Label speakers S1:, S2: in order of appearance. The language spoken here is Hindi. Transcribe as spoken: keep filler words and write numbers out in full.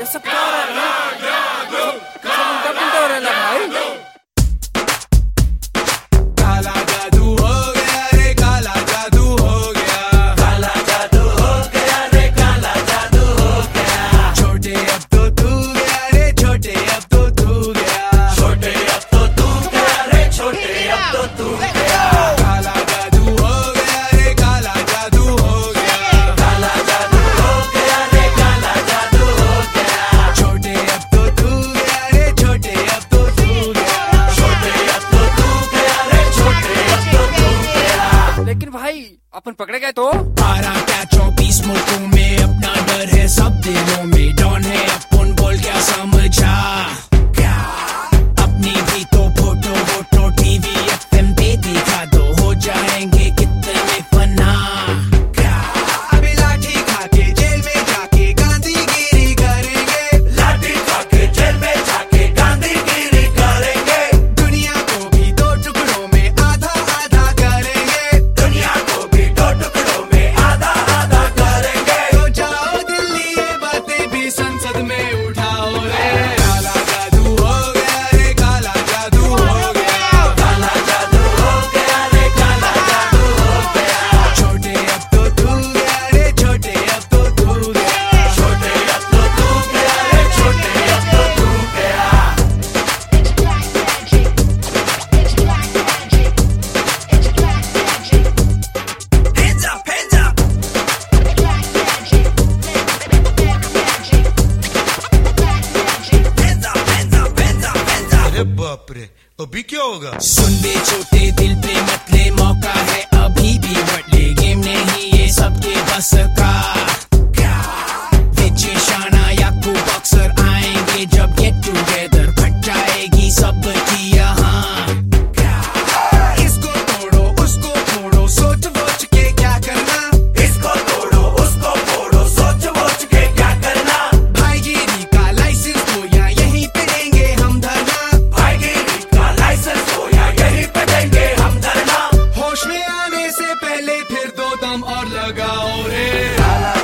S1: सब क्या हो रहा है? सब उल्टा पुल्टा हो रहा है भाई।
S2: काला जादू हो गया रे, काला जादू हो गया, काला जादू हो गया रे, काला जादू हो गया। छोटे अब तो तू गया रे, छोटे अब तो तू गया, छोटे अब तो तू गया रे, छोटे अब तो तू गया। काला जादू हो गया रे, काला जादू हो गया, काला जादू हो गया रे, काला जादू हो गया। छोटे अब तो तू गया रे, छोटे अब तो तू गया, छोटे अब तो तू गया रे, छोटे अब तो तू गया।
S1: लेकिन भाई अपन पकड़े गए तो
S2: बारह क्या चौबीस मुल्कों में अपना डर है, सब दिलों में डॉन है अपन, बोल क्या समझा क्या? अपनी भी तो फोटो वोटो टीवी एफएम पे दिखा दो, हो जाएंगे कितने फना क्या? अभी लाठी खा के जेल में जाके गांधीगिरी करेंगे, लाठी खा के जेल में जाके गांधीगिरी करेंगे। दुनिया को भी दो टुकड़ों में आधा आधा करेंगे, दुनिया को भी दो टुकड़ों में आधा आधा करेंगे। तो जाओ दिल्ली ये बातें भी संसद में उठाओ रे। काला जादू हो गया रे, काला जादू हो गया, काला जादू हो गया रे, काला जादू हो गया। छोटे अब तो तू गया रे, छोटे अब तो तू गया, छोटे अब तो तू गया रे, छोटे अब तो तू गया।
S3: It's black magic. It's black magic. It's black magic.
S2: Hands up, hands up.
S3: Black magic. Black magic. Black magic.
S2: Hands up, hands up, hands up, hands up.
S4: अरे बाप रे, अभी क्या होगा?
S2: सुन बे छोटे दिल पे मत ले, मौका है अभी भी बढ़ ले, गेम नहीं ये सबके बस का क्या? विजय शाना याकू बॉक्सर आएंगे जब गेट टुगेदर, फट जाएगी सबकी यहाँ क्या? इसको तोड़ो उसको फोड़ो, सोच वोच के क्या करना, इसको तोड़ो उसको फोड़ो, सोच वोच के क्या करना। भाईगिरी का लाइसेंस हो या यहीं पे देंगे हम धरना, भाईगिरी का लाइसेंस हो या यहीं पे देंगे हम धरना। होश में आने से पहले फिर दो दम और लगाओ रे।